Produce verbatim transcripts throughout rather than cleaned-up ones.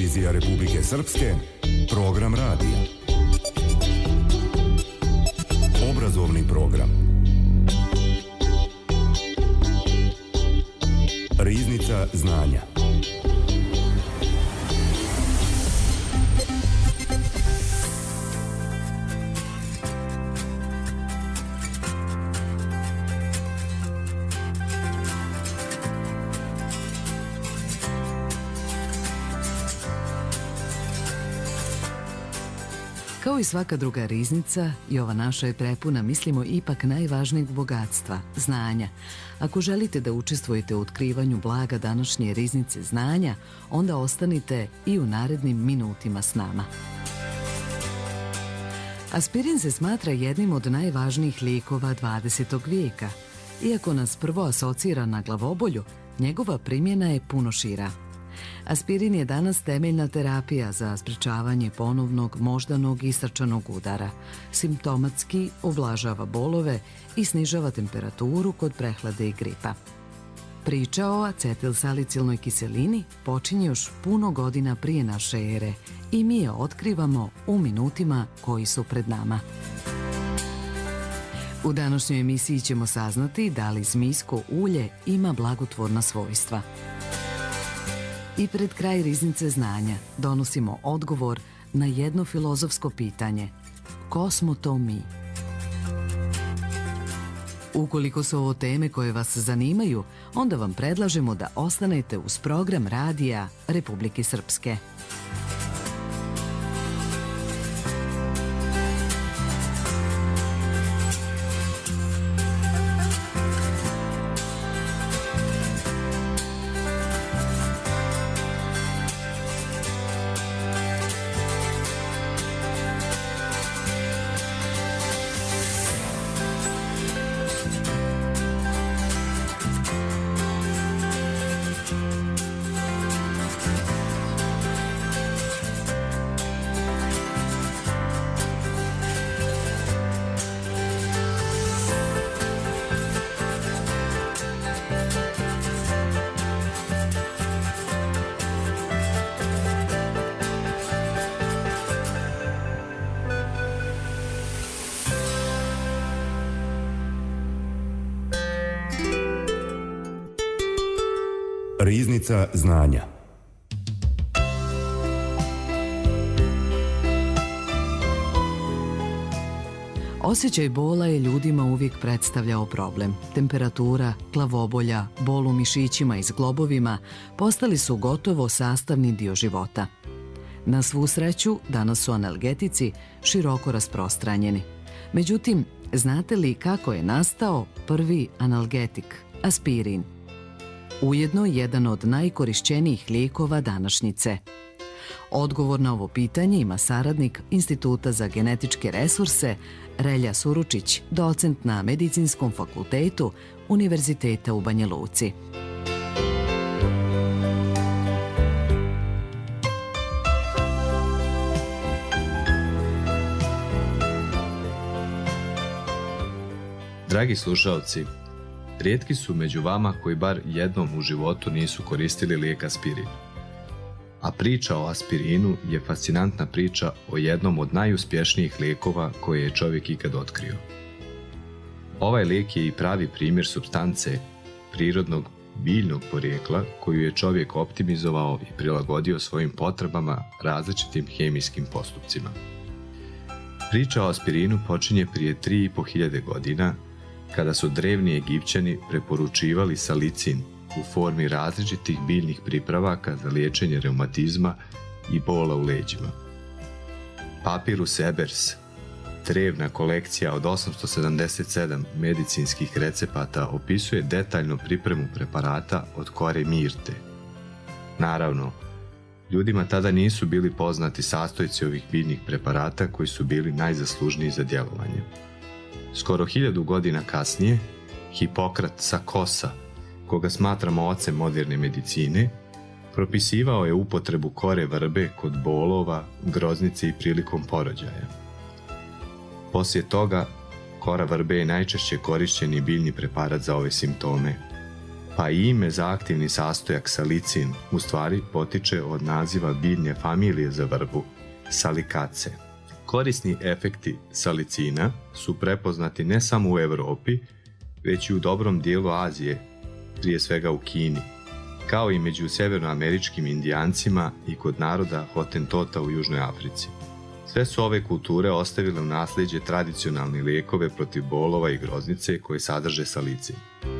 Televizija Republike Srpske, program radija. Obrazovni program. Riznica znanja. Kao i svaka druga riznica, i ova naša je prepuna, mislimo, ipak najvažnijeg bogatstva, znanja. Ako želite da učestvujete u otkrivanju blaga današnje riznice znanja, onda ostanite i u narednim minutima s nama. Aspirin se smatra jednim od najvažnijih lijekova dvadesetog vijeka. Iako nas prvo asocira na glavobolju, njegova primjena je puno šira. Aspirin je danas temeljna terapija za sprečavanje ponovnog moždanog i srčanog udara. Simptomatski ublažava bolove i snižava temperaturu kod prehlade i gripa. Priča o acetilsalicilnoj kiselini počinje još puno godina prije naše ere i mi je otkrivamo u minutima koji su pred nama. U današnjoj emisiji ćemo saznati da li zmijsko ulje ima blagotvorna svojstva. I pred kraj riznice znanja donosimo odgovor na jedno filozofsko pitanje. Ko smo to mi? Ukoliko su ovo teme koje vas zanimaju, onda vam predlažemo da ostanete uz program radija Republike Srpske. Riznica znanja. Osjećaj bola je ljudima uvijek predstavljao problem. Temperatura, glavobolja, bol u mišićima i zglobovima postali su gotovo sastavni dio života. Na svu sreću, danas su analgetici široko rasprostranjeni. Međutim, znate li kako je nastao prvi analgetik, aspirin? Ujedno jedan od najkorišćenijih lijekova današnjice. Odgovor na ovo pitanje ima saradnik Instituta za genetičke resurse Relja Suručić, docent na Medicinskom fakultetu Univerziteta u Banja Luci. Dragi slušaoci, rijetki su među vama koji bar jednom u životu nisu koristili lijek aspirin. A priča o aspirinu je fascinantna priča o jednom od najuspješnijih lijekova koje je čovjek ikad otkrio. Ovaj lijek je i pravi primjer supstance prirodnog biljnog porijekla koju je čovjek optimizovao i prilagodio svojim potrebama različitim hemijskim postupcima. Priča o aspirinu počinje prije tri i po hiljade godina kada su drevni Egipćani preporučivali salicin u formi različitih biljnih pripravaka za liječenje reumatizma i bola u leđima. Papirus Ebers, drevna kolekcija od osamsto sedamdeset sedam medicinskih recepata, opisuje detaljno pripremu preparata od kore mirte. Naravno, ljudima tada nisu bili poznati sastojci ovih biljnih preparata koji su bili najzaslužniji za djelovanje. Skoro hiljadu godina kasnije, Hipokrat sa Kosa, koga smatramo ocem moderne medicine, propisivao je upotrebu kore vrbe kod bolova, groznice i prilikom porođaja. Poslije toga, kora vrbe je najčešće korišćeni biljni preparat za ove simptome. pa i ime za aktivni sastojak salicin u stvari potiče od naziva biljne familije za vrbu, salikace. Korisni efekti salicina su prepoznati ne samo u Europi, već i u dobrom dijelu Azije, prije svega u Kini, kao i među severnoameričkim indijancima i kod naroda Hotentota u Južnoj Africi. Sve su ove kulture ostavile u nasljeđe tradicionalne lijekove protiv bolova i groznice koje sadrže salicin.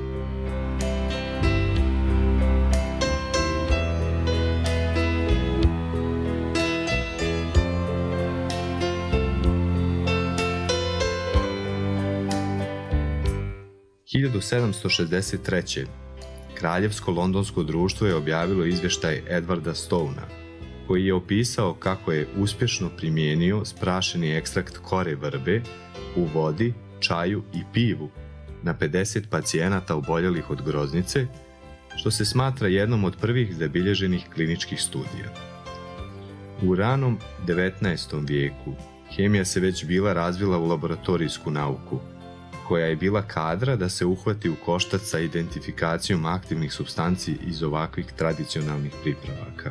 hiljadu sedamsto šezdeset treće. Kraljevsko londonsko društvo je objavilo izvještaj Edwarda Stona, koji je opisao kako je uspješno primijenio sprašeni ekstrakt kore vrbe u vodi, čaju i pivu na pedeset pacijenata oboljelih od groznice, što se smatra jednom od prvih zabilježenih kliničkih studija. U ranom devetnaestom vijeku hemija se već bila razvila u laboratorijsku nauku, koja je bila kadra da se uhvati u koštac sa identifikacijom aktivnih supstanci iz ovakvih tradicionalnih pripravaka.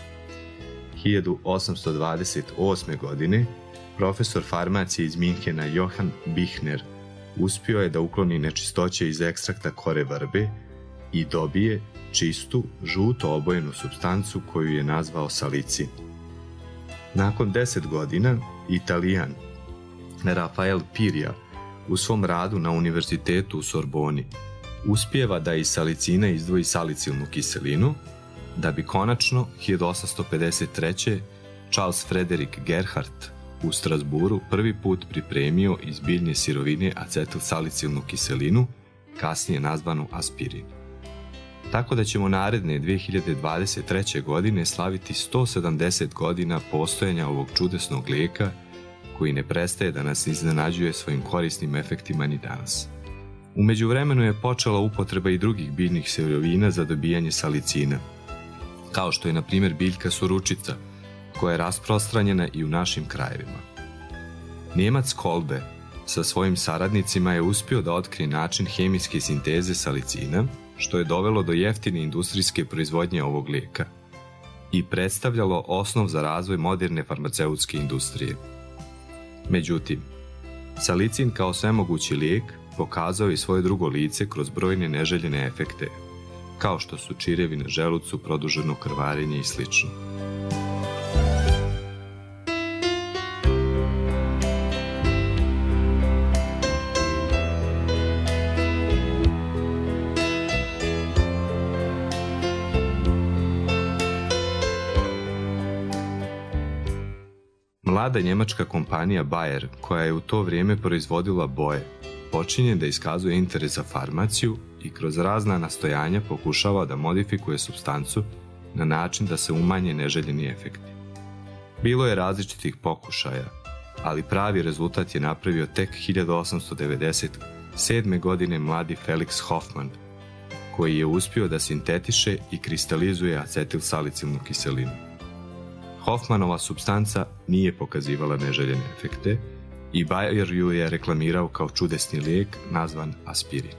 hiljadu osamsto dvadeset osme. godine profesor farmacije iz Minhena Johann Bichner uspio je da ukloni nečistoće iz ekstrakta kore vrbe i dobije čistu, žuto obojenu supstancu koju je nazvao salicin. Nakon deset godina, Italijan Rafael Piria u svom radu na univerzitetu u Sorboni uspijeva da iz salicina izdvoji salicilnu kiselinu, da bi konačno hiljadu osamsto pedeset treće. Charles Frederick Gerhardt u Strasburu prvi put pripremio iz biljne sirovine acetilsalicilnu kiselinu, kasnije nazvanu aspirin. Tako da ćemo naredne dve hiljade dvadeset treće. godine slaviti sto sedamdeset godina postojanja ovog čudesnog lijeka koji ne prestaje da nas iznenađuje svojim korisnim efektima ni danas. U međuvremenu je počela upotreba i drugih biljnih sirovina za dobijanje salicina, kao što je na primjer biljka suručica, koja je rasprostranjena i u našim krajevima. Njemac Kolbe sa svojim saradnicima je uspio da otkrije način hemijske sinteze salicina, što je dovelo do jeftine industrijske proizvodnje ovog lijeka i predstavljalo osnov za razvoj moderne farmaceutske industrije. Međutim, salicin kao svemogući lijek pokazao je svoje drugo lice kroz brojne neželjene efekte, kao što su čirevi na želucu, produženo krvarenje i slično. Mlada njemačka kompanija Bayer, koja je u to vrijeme proizvodila boje, počinje da iskazuje interes za farmaciju i kroz razna nastojanja pokušava da modifikuje supstancu na način da se umanje neželjeni efekti. Bilo je različitih pokušaja, ali pravi rezultat je napravio tek hiljadu osamsto devedeset sedme. godine mladi Felix Hoffmann, koji je uspio da sintetiše i kristalizuje acetilsalicilnu kiselinu. Hoffmanova supstanca nije pokazivala neželjene efekte i Bayer ju je reklamirao kao čudesni lijek nazvan aspirin.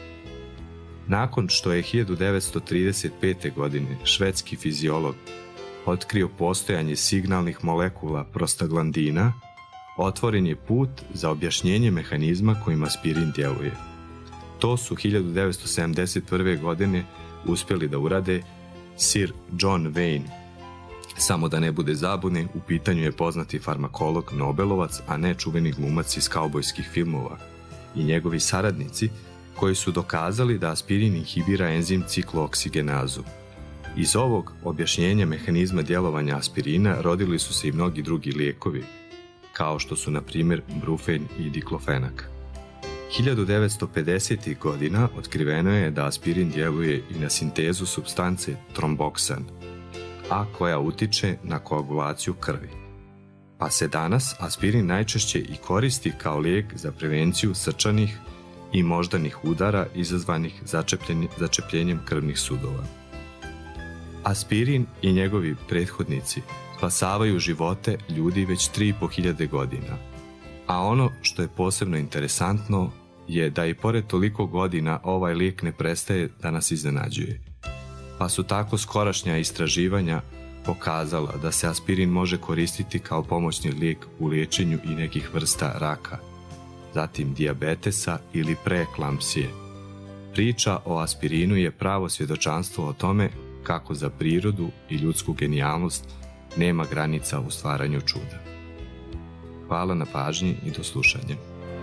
Nakon što je hiljadu devetsto trideset pete. godine švedski fiziolog otkrio postojanje signalnih molekula prostaglandina, otvoren je put za objašnjenje mehanizma kojim aspirin djeluje. To su hiljadu devetsto sedamdeset prve. godine uspjeli da urade Sir John Wayne. Samo da ne bude zabune, u pitanju je poznati farmakolog Nobelovac, a ne čuveni glumac iz kaubojskih filmova, i njegovi saradnici koji su dokazali da aspirin inhibira enzim ciklooksigenazu. Iz ovog objašnjenja mehanizma djelovanja aspirina rodili su se i mnogi drugi lijekovi, kao što su na primjer brufen i diklofenak. hiljadu devetsto pedesetih. godina otkriveno je da aspirin djeluje i na sintezu supstance tromboksan, a koja utiče na koagulaciju krvi. Pa se danas aspirin najčešće i koristi kao lijek za prevenciju srčanih i moždanih udara izazvanih začepljenjem krvnih sudova. Aspirin i njegovi prethodnici spasavaju živote ljudi već tri i po hiljade godina, a ono što je posebno interesantno, je da i pored toliko godina ovaj lijek ne prestaje da nas iznenađuje. Pa su tako skorašnja istraživanja pokazala da se aspirin može koristiti kao pomoćni lijek u liječenju i nekih vrsta raka, zatim dijabetesa ili preeklampsije. Priča o aspirinu je pravo svjedočanstvo o tome kako za prirodu i ljudsku genijalnost nema granica u stvaranju čuda. Hvala na pažnji i do slušanja.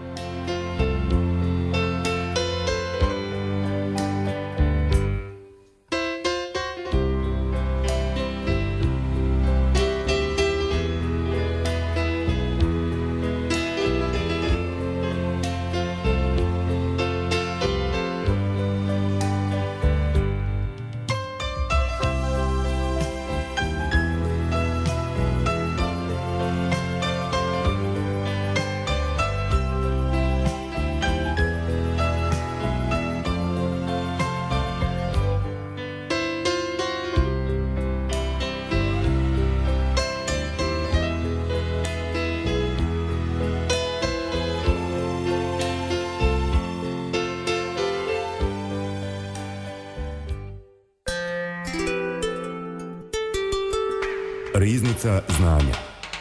Riznica znanja.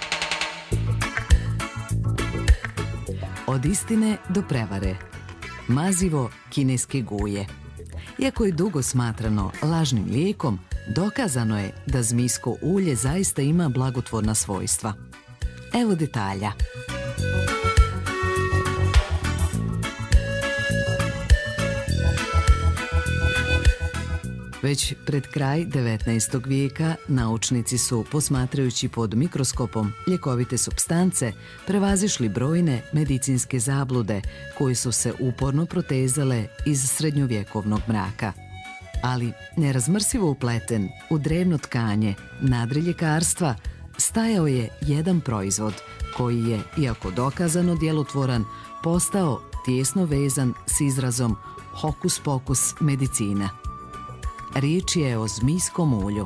Od istine do prevare. Mazivo kineske guje. Iako je dugo smatrano lažnim lijekom, dokazano je da zmijsko ulje zaista ima blagotvorna svojstva. Evo detalja. Već pred kraj devetnaestog vijeka naučnici su, posmatrajući pod mikroskopom ljekovite supstance, prevazišli brojne medicinske zablude koje su se uporno protezale iz srednjovjekovnog mraka. Ali nerazmrsivo upleten u drevno tkanje nadri ljekarstva stajao je jedan proizvod koji je, iako dokazano djelotvoran, postao tijesno vezan s izrazom hokus pokus medicina. Riječ je o zmijskom ulju.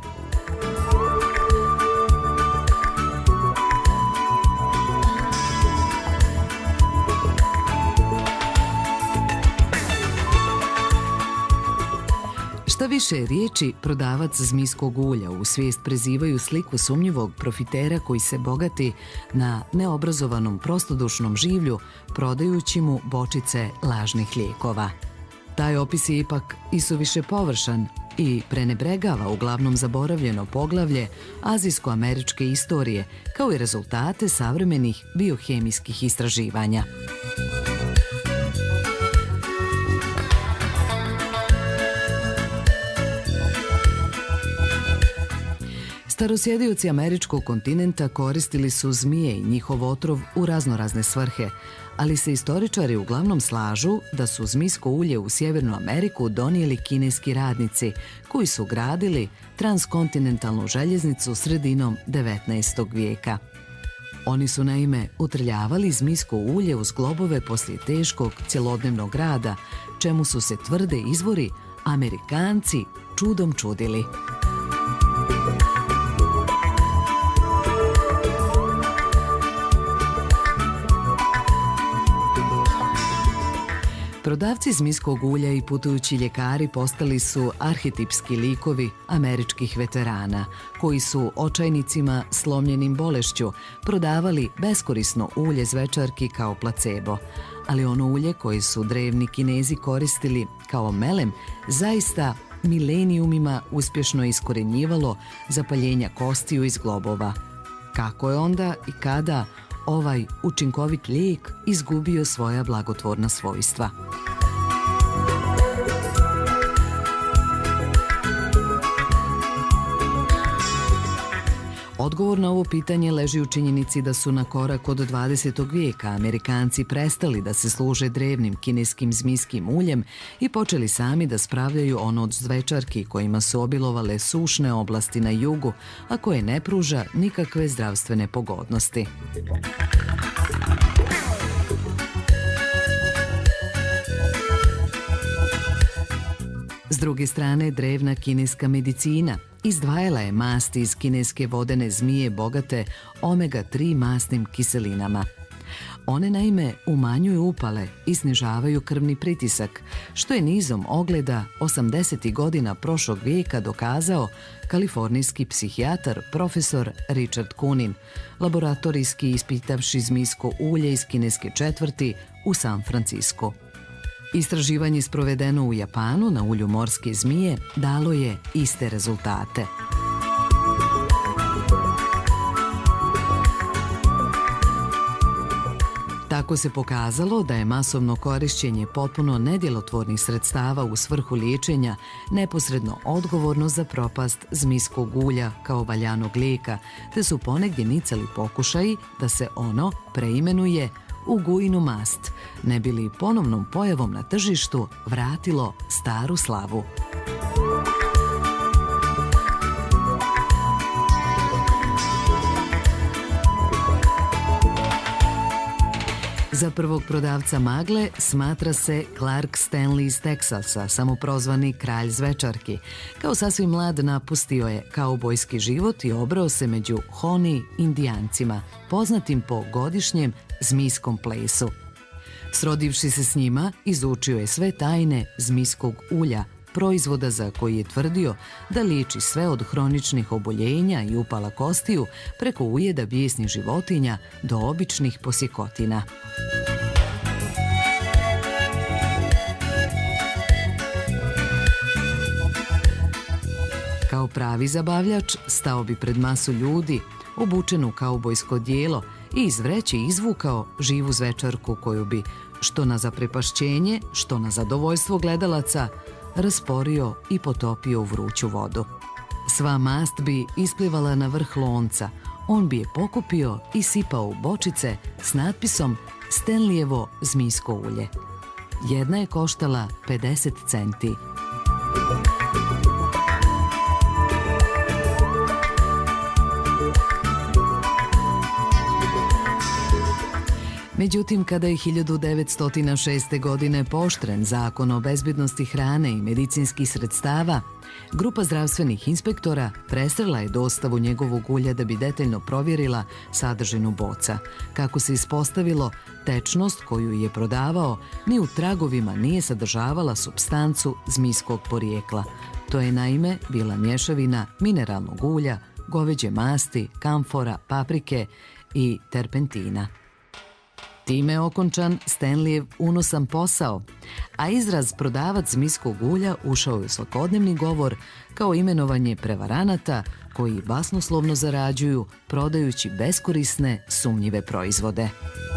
Šta više riječi prodavac zmijskog ulja u svijest prezivaju sliku sumnjivog profitera koji se bogati na neobrazovanom prostodušnom življu prodajući mu bočice lažnih lijekova. Taj opis je ipak isuviše površan i prenebregava uglavnom zaboravljeno poglavlje azijsko-američke istorije kao i rezultate savremenih biohemijskih istraživanja. Starosjedioci američkog kontinenta koristili su zmije i njihov otrov u raznorazne svrhe, ali se istoričari uglavnom slažu da su zmijsko ulje u Sjevernu Ameriku donijeli kineski radnici koji su gradili transkontinentalnu željeznicu sredinom devetnaestog vijeka. Oni su naime utrljavali zmijsko ulje uz globove poslije teškog cjelodnevnog rada, čemu su se, tvrde izvori, Amerikanci čudom čudili. Prodavci zmijskog ulja i putujući ljekari postali su arhetipski likovi američkih veterana, koji su očajnicima slomljenim bolešću prodavali beskorisno ulje zvečarki kao placebo. Ali ono ulje koje su drevni Kinezi koristili kao melem zaista milenijumima uspješno iskorenjivalo zapaljenja kostiju iz globova. Kako je onda i kada ovaj učinkovit lijek izgubio svoja blagotvorna svojstva? Odgovor na ovo pitanje leži u činjenici da su na korak od dvadesetog vijeka Amerikanci prestali da se služe drevnim kineskim zmijskim uljem i počeli sami da spravljaju ono od zvečarki kojima su obilovale sušne oblasti na jugu, a koje ne pruža nikakve zdravstvene pogodnosti. S druge strane, drevna kineska medicina izdvajala je masti iz kineske vodene zmije bogate omega tri masnim kiselinama. One naime umanjuju upale i snižavaju krvni pritisak, što je nizom ogleda osamdesetih godina prošlog vijeka dokazao kalifornijski psihijatar profesor Richard Kunin, laboratorijski ispitavši zmijsko ulje iz kineske četvrti u San Francisku. Istraživanje sprovedeno u Japanu na ulju morske zmije dalo je iste rezultate. Tako se pokazalo da je masovno korišćenje potpuno nedjelotvornih sredstava u svrhu liječenja neposredno odgovorno za propast zmijskog ulja kao valjanog lijeka, te su ponegdje nicali pokušaji da se ono preimenuje u gujinu mast, ne bi li ponovnom pojavom na tržištu vratilo staru slavu. Za prvog prodavca magle smatra se Clark Stanley iz Teksasa, samoprozvani kralj zvečarki. Kao sasvim mlad napustio je kaubojski život i obrao se među Honi indijancima, poznatim po godišnjem zmijskom plesu. Srodivši se s njima, izučio je sve tajne zmijskog ulja, proizvoda za koji je tvrdio da liječi sve od hroničnih oboljenja i upala kostiju preko ujeda bijesnih životinja do običnih posjekotina. Kao pravi zabavljač stao bi pred masu ljudi, obučen u kaubojsko dijelo, i iz vreće izvukao živu zvečarku koju bi, što na zaprepašćenje, što na zadovoljstvo gledalaca, rasporio i potopio u vruću vodu. Sva mast bi isplivala na vrh lonca, on bi je pokupio i sipao u bočice s natpisom Stanleyevo zmijsko ulje. Jedna je koštala pedeset centi. Međutim, kada je hiljadu devetsto šeste. godine pooštren zakon o bezbjednosti hrane i medicinskih sredstava, grupa zdravstvenih inspektora presrela je dostavu njegovog ulja da bi detaljno provjerila sadržinu boca. Kako se ispostavilo, tečnost koju je prodavao ni u tragovima nije sadržavala supstancu zmijskog porijekla. To je naime bila mješavina mineralnog ulja, goveđe masti, kamfora, paprike i terpentina. Time je okončan Stanleyev unosan posao, a izraz prodavac zmijskog ulja ušao je u svakodnevni govor kao imenovanje prevaranata koji basnoslovno zarađuju prodajući beskorisne, sumnjive proizvode.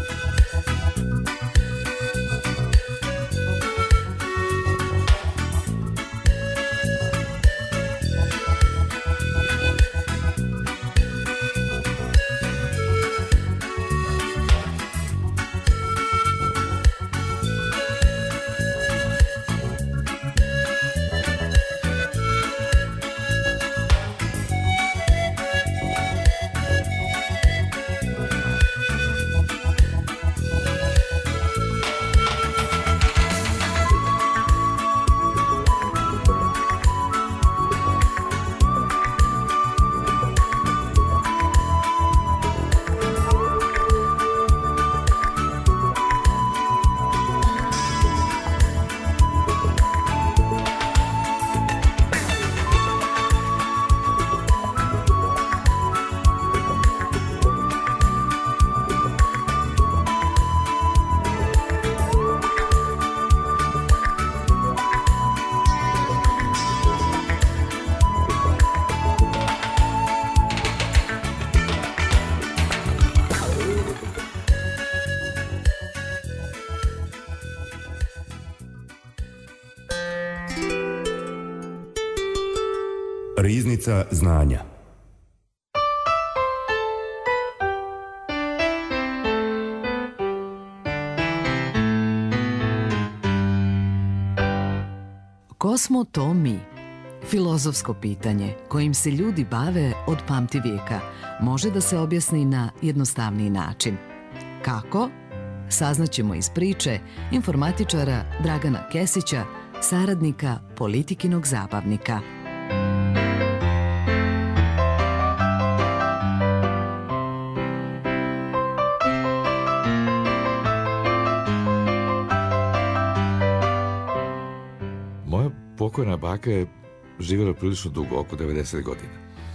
Riznica znanja. Ko smo to mi? Filozofsko pitanje kojim se ljudi bave od pamtivijeka može da se objasni na jednostavniji način. Kako? Saznaćemo iz priče informatičara Dragana Kesića, saradnika Politikinog zabavnika. pokojna baka je živjela prilično dugo, oko devedeset godina.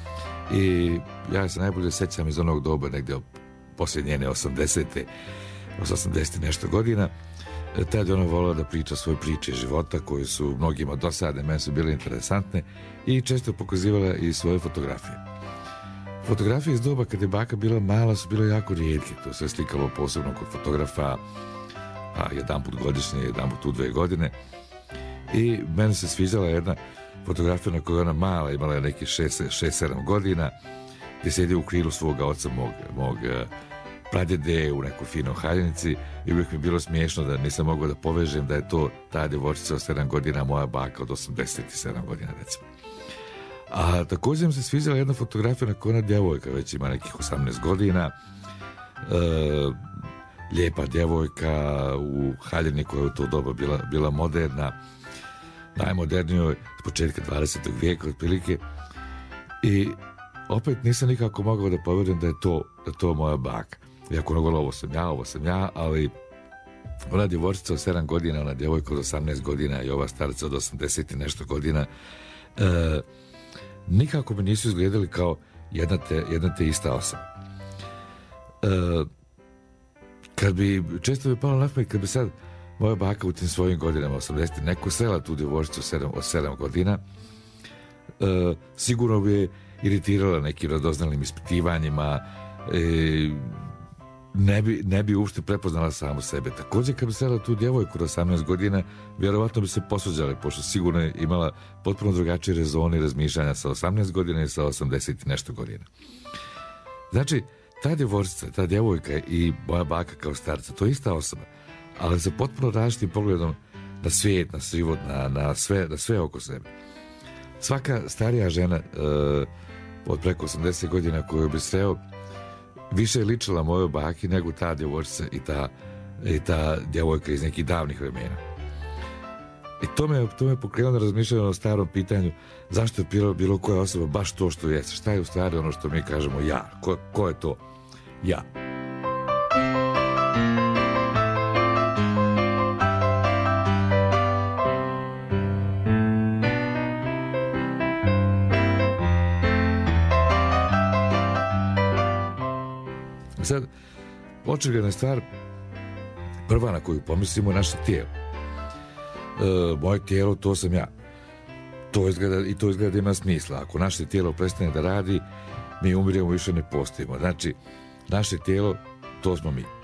I ja se najbolje sećam iz onog doba, negdje poslije njene osamdesete, osamdeset nešto godina, tad je ona volila da priča svoje priče života koje su mnogima dosadne, meni su bile interesantne i često pokazivala i svoje fotografije. Fotografije iz doba kad je baka bila mala su bile jako rijetke, to se slikalo posebno kod fotografa, a jedan put godišnje, jedan put u dve godine. I meni se sviđala jedna fotografija na kojoj ona mala, imala je neki šest sedam godina, gdje sjedi u krilu svoga oca, mog, mog pradjede u nekoj finoj haljinici i uvijek mi je bilo smiješno da nisam mogao da povežem da je to ta djevojčica od sedam godina, moja baka od osamdeset sedam godina, recimo. A također mi se sviđala jedna fotografija na kojoj ona djevojka već ima nekih osamnaest godina, e, lijepa djevojka u haljini koja je u to doba bila, bila moderna, najmodernijoj s početka dvadesetog vijeka otprilike, i opet nisam nikako mogao da povjerujem da je to, da je to moja baka. Iako ona govorila, ovo sam ja, ovo sam ja, ali ona djevojčica od sedam godina, ona djevojka od osamnaest godina i ova starica od osamdeset i nešto godina, e, nikako mi nisu izgledali kao jedna te, jedna te ista osoba. E, kad bi, često bi palo na pamet, kad bi sad moja baka u tim svojim godinama, osamdeset, neko sela tu djevojčicu od sedam godina, e, sigurno bi je iritirala nekim radoznalnim ispitivanjima, e, ne bi, ne bi uopšte prepoznala samu sebe. Također, kad bi sela tu djevojku od osamnaest godina, vjerovatno bi se posuđali, pošto sigurno je imala potpuno drugačije rezone i razmišljanja sa osamnaest godina i sa osamdeset i nešto godina. Znači, ta djevojčica, ta djevojka i moja baka kao starca, to je ista osoba, ali sa potpuno različitim pogledom na svijet, na život, na, na, sve, na sve oko sebe. Svaka starija žena e, od preko osamdeset godina koju bi sreo više je ličila mojoj baki nego ta djevojčica i ta, i ta djevojka iz nekih davnih vremena. I to me, to me pokrenulo da razmišljam o starom pitanju zašto je bilo, bilo koja osoba baš to što jeste. Šta je u stvari ono što mi kažemo ja? Ko, ko je to? Ja. Sad, očigledna stvar, prva na koju pomislimo je naše tijelo. E, moje tijelo, to sam ja. To izgleda, i to izgleda da ima smisla. Ako naše tijelo prestane da radi, mi umiremo, više ne postojimo. Znači, naše tijelo, to smo mi. E,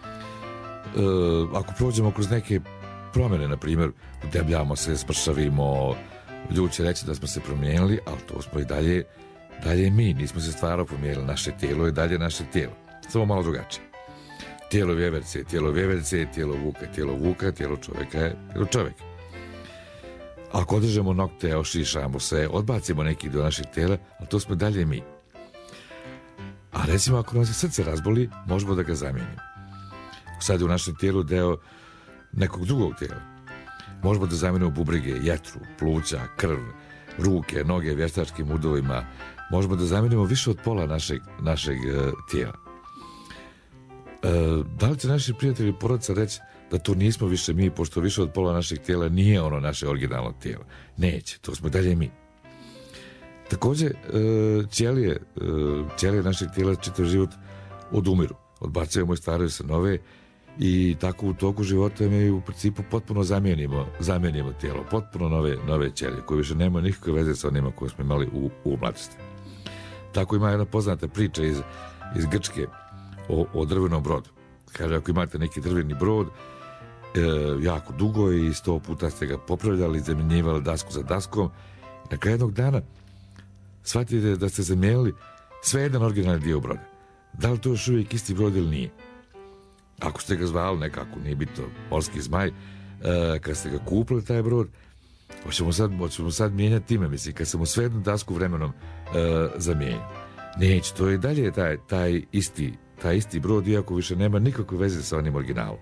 ako prođemo kroz neke promjene, na primjer, udebljamo se, smršavimo, ljudi će reći da smo se promijenili, ali to smo i dalje, dalje mi. Nismo se stvarno promijenili. Naše tijelo je dalje naše tijelo. Samo malo drugačije. Tijelo vjeverce je tijelo vjeverce, tijelo vuka je tijelo vuka, tijelo čovjeka je tijelo čovjeka. Ako održemo nokte, ošišamo se, odbacimo neki dio našeg tijela, ali to smo dalje mi. A recimo, ako nam se srce razboli, možemo da ga zamijenimo. Sad je u našem tijelu deo nekog drugog tijela. Možemo da zamijenimo bubrege, jetru, pluća, krv, ruke, noge vještačkim udovima. Možemo da zamijenimo više od pola našeg, našeg uh, tijela. E, da li će naši prijatelji i porodica reći da to nismo više mi, pošto više od pola našeg tijela nije ono naše originalno tijelo? Neće, to smo dalje mi. Također, e, ćelije, e, ćelije našeg tijela čitav život odumiru, odbacujemo i stvaraju se nove i tako u toku života mi u principu potpuno zamijenimo, zamijenimo tijelo, potpuno nove, nove ćelije koje više nemaju nikakve veze sa onima koje smo imali u, u mladosti. Tako ima jedna poznata priča iz, iz Grčke o, o drvenom brodu. Kaže, ako imate neki drveni brod, e, jako dugo i sto puta ste ga popravljali, zamjenjivali dasku za daskom, na kraju jednog dana shvatite da ste zamijenili sve jedan originalni dio broda. Da li to još uvijek isti brod ili nije? Ako ste ga zvali nekako, nije bitno, morski zmaj, e, kad ste ga kupili taj brod, hoćemo sad, hoćemo sad mijenjati ime, mislim, kad sam mu sve jednu dasku vremenom e, zamijenio. Neće, to je dalje taj, taj, isti, taj isti brod, iako više nema nikakve veze sa onim originalom.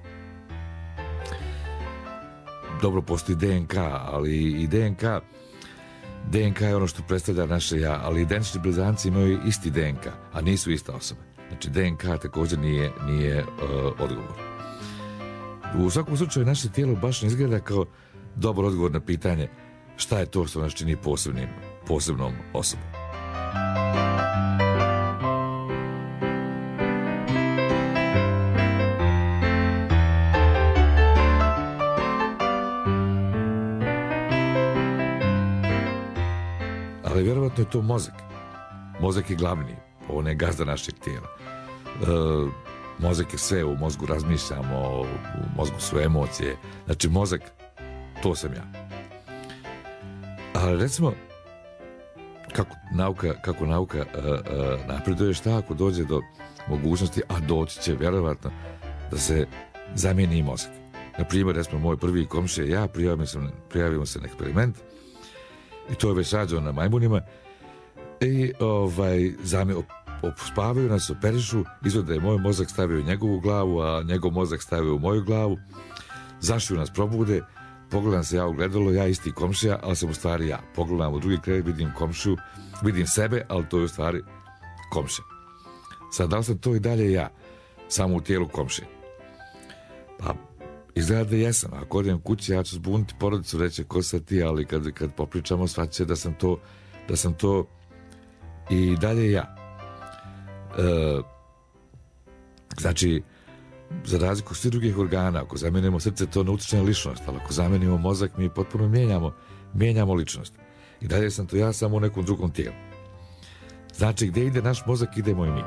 Dobro, postoji D N K, ali i D N K, D N K je ono što predstavlja naše ja, ali identični blizanci imaju isti D N K, a nisu ista osoba. Znači, D N K također nije, nije uh, odgovor. U svakom slučaju, naše tijelo baš ne izgleda kao dobar odgovor na pitanje šta je to što nas čini posebnim, posebnom osobom. Ali vjerovatno je to mozak. Mozak je glavni, on je gazda našeg tijela. E, mozak je sve, u mozgu razmišljamo, u mozgu su emocije. Znači mozak, to sam ja. Ali recimo, kako nauka, kako nauka e, e, napreduje, šta ako dođe do mogućnosti, a doći će vjerovatno, da se zamijeni i mozak. Na primjer, recimo, moj prvi komšija, ja prijavimo se, prijavimo se na eksperiment i to je već rađeno na majmunima i ovaj, zame, spavaju nas, operišu, izgleda da je moj mozak stavio u njegovu glavu, a njegov mozak stavio u moju glavu, zašiju nas probude, pogledam se ja u gledalo, ja isti komšija, ali sam u stvari ja. Pogledam u drugi kraj, vidim komšiju, vidim sebe, ali to je u stvari komšija. Sad, da li sam to i dalje ja, samo u tijelu komšije? Pa, izgleda da jesam. Ako odem kući, ja ću zbuniti porodicu, reći ko sad ti, ali kad, kad popričamo, shvatit će da sam to, da sam to i dalje ja. E, znači, za razliku svih drugih organa, ako zamenimo srce, to ne utiče na ličnost, ali ako zamenimo mozak, mi potpuno mijenjamo, mijenjamo ličnost. I dalje sam to ja, samo u nekom drugom tijelu. Znači, gdje ide naš mozak, idemo i mi.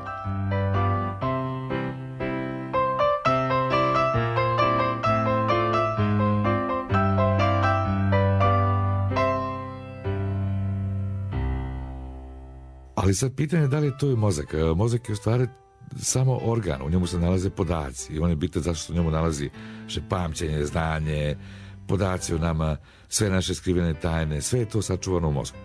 Ali sad pitanje je da li je to i mozak. Mozak je u stvari samo organ, u njemu se nalaze podaci i on je bitan zato što u njemu nalazi še pamćenje, znanje, podaci o nama, sve naše skrivene tajne, sve je to sačuvano u mozgu.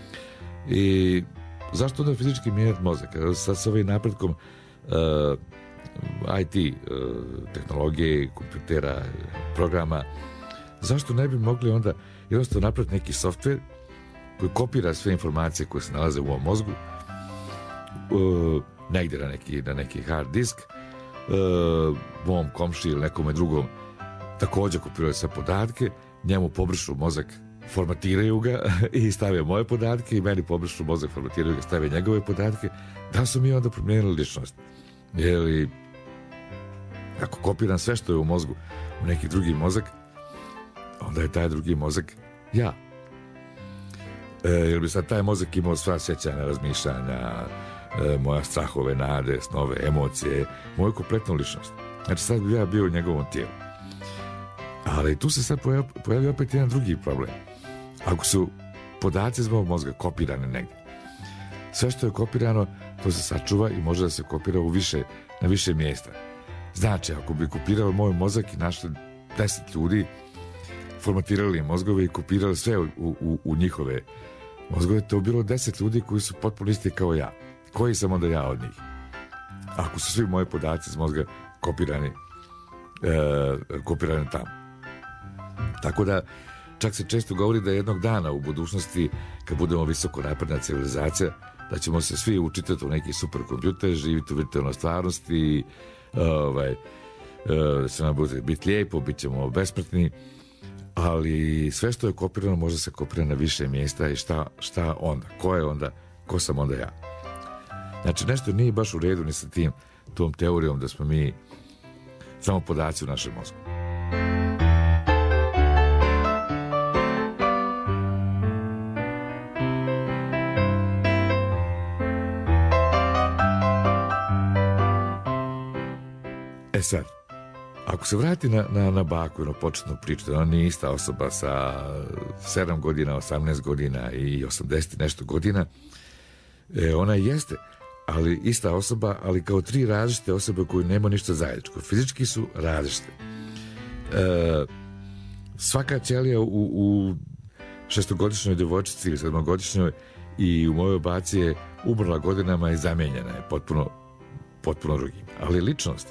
I zašto onda fizički mijenjati mozak? Sad sa ovim napretkom uh, I T, uh, tehnologije, kompjutera, programa, zašto ne bi mogli onda jednostavno napraviti neki softver koji kopira sve informacije koje se nalaze u ovom mozgu, uh, negdje na neki, na neki hard disk, uh, mom komši ili nekome drugom također kopiraju sve podatke, njemu pobrišu mozak, formatiraju ga i stave moje podatke i meni pobrišu mozak, formatiraju ga, stave njegove podatke. Da su mi onda promijenili ličnost? Jer ako kopiram sve što je u mozgu u neki drugi mozak, onda je taj drugi mozak ja. E, jer bi sad taj mozak imao sva sjećanja, razmišljanja, e, moja strahove, nade, snove, emocije, moju kompletnu ličnost. Znači sad bi ja bio u njegovom tijelu. Ali tu se sad pojavi, pojavi opet jedan drugi problem. Ako su podaci iz mog mozga kopirane negdje, sve što je kopirano, to se sačuva i može da se kopira u više, na više mjesta. Znači, ako bi kopirao moj mozak i našli deset ljudi, formatirali mozgove i kopirali sve u, u, u njihove mozgove, to bi bilo deset ljudi koji su potpuno isti kao ja. Koji sam onda ja od njih? Ako su svi moji podaci iz mozga kopirani, e, kopirani tamo. Tako da, čak se često govori da jednog dana u budućnosti, kad budemo visoko napredna civilizacija, da ćemo se svi učitati u neki superkompjuter, živjeti u virtualnoj stvarnosti, ovaj, da će nam biti lijepo, bit ćemo besmrtni, ali sve što je kopirano može se kopirati na više mjesta i šta, šta onda? Ko je onda? Ko sam onda ja? Znači, nešto nije baš u redu ni sa tim, tom teorijom da smo mi samo podaci u našem mozgu. E sad, ako se vrati na, na, na baku i na početnu priču, ona nije ista osoba sa sedam godina, osamnaest godina i osamdeset nešto godina, e, ona jeste, ali ista osoba, ali kao tri različite osobe koje nema ništa zajedničko. Fizički su različite. E, svaka ćelija u, u šestogodišnjoj djevojčici ili sedmogodišnjoj i u mojoj baci je umrla godinama i zamijenjena je potpuno, potpuno drugim. Ali ličnost,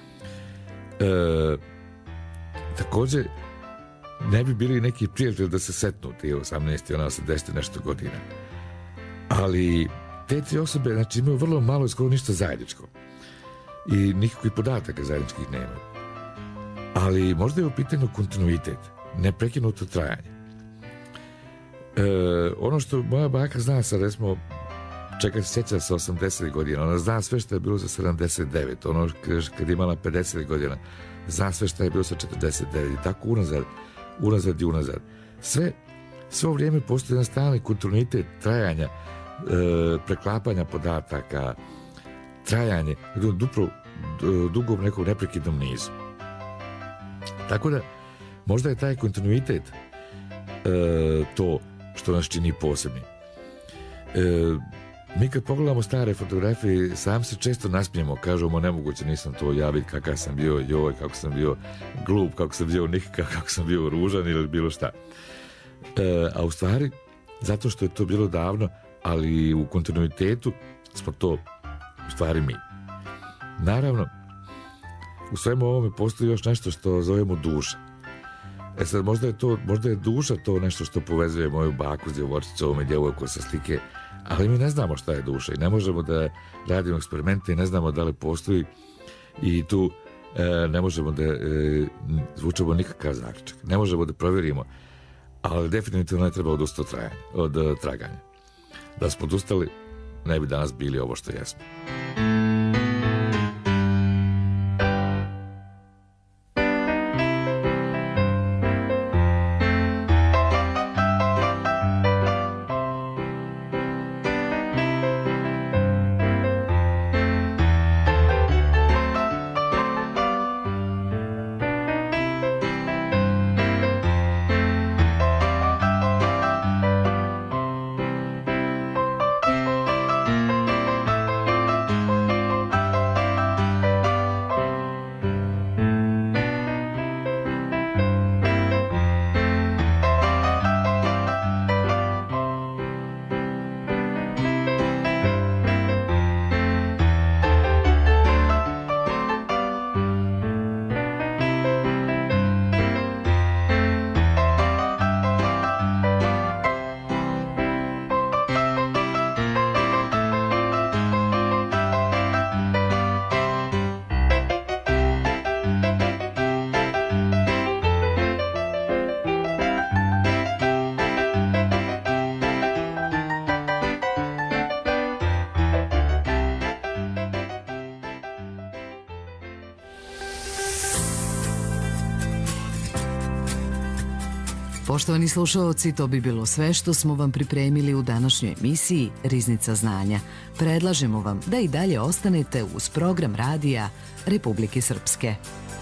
E, također ne bi bili neki prijatelji da se setnu ti osamnaest i ona osamdeset nešto godina, ali te tri osobe, znači, imaju vrlo malo i skoro ništa zajedničko i nikakvih podataka zajedničkih nemaju, ali možda je u pitanju kontinuitet, neprekinuto trajanje. E, ono što moja baka zna sa, recimo, čeka se sjeća sa osamdeset godina, ona zna sve što je bilo sa sedamdeset devet, ono kad je imala pedeset godina, zna sve što je bilo sa četrdeset devet i tako unazad, unazad i unazad. Sve, sve u vrijeme postoji jedan stalni kontinuitet trajanja, e, preklapanja podataka, trajanje, duplo, dugom nekom neprekidnom nizu. Tako da, možda je taj kontinuitet e, to što nas čini posebni. E, mi kad pogledamo stare fotografije, sam se često nasmijemo, kažemo nemoguće, nisam to ja, vid kakav sam bio, joj, kako sam bio glup, kako sam bio nikakav, kako sam bio ružan ili bilo šta. E, a u stvari, zato što je to bilo davno, ali u kontinuitetu smo to u stvari mi. Naravno, u svemu ovome postoji još nešto što zovemo duša. E sad, možda je, to, možda je duša to nešto što povezuje moju baku s djevojčicom i djevojku sa slike, ali mi ne znamo šta je duša i ne možemo da radimo eksperimente i ne znamo da li postoji i tu e, ne možemo da e, zvučamo nikakav zaključak. Ne možemo da provjerimo, ali definitivno ne treba odustati od, trajanja, od uh, traganja. Da smo odustali, ne bi danas bili ovo što jesmo. Poštovani slušaoci, to bi bilo sve što smo vam pripremili u današnjoj emisiji Riznica znanja. Predlažemo vam da i dalje ostanete uz program radija Republike Srpske.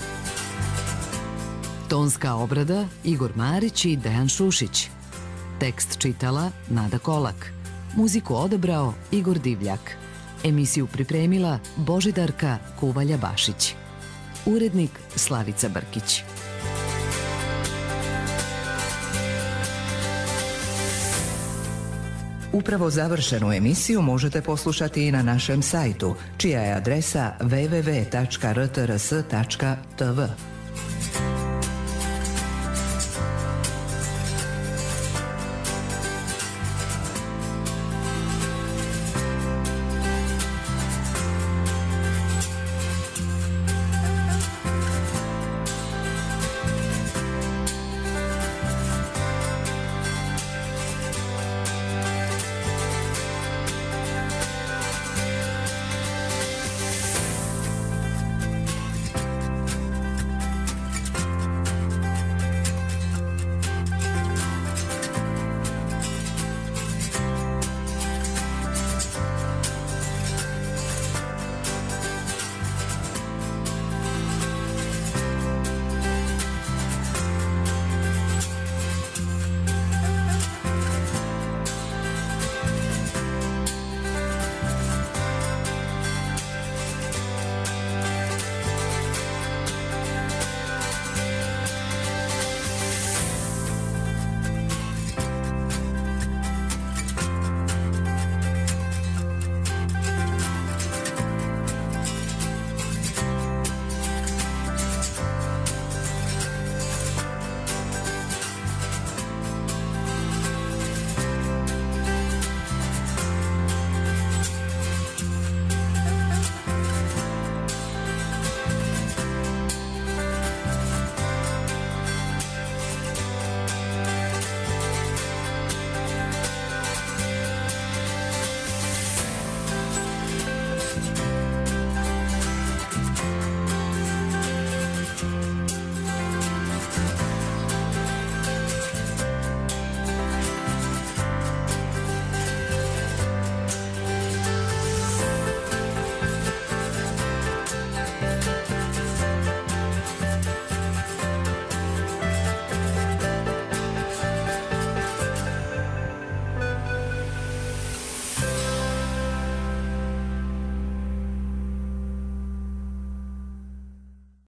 Tonska obrada Igor Marić i Dejan Šušić. Tekst čitala Nada Kolak. Muziku odabrao Igor Divljak. Emisiju pripremila Božidarka Kuvalja-Bašić. Urednik Slavica Brkić. Upravo završenu emisiju možete poslušati i na našem sajtu, čija je adresa w w w tačka r t r s tačka t v.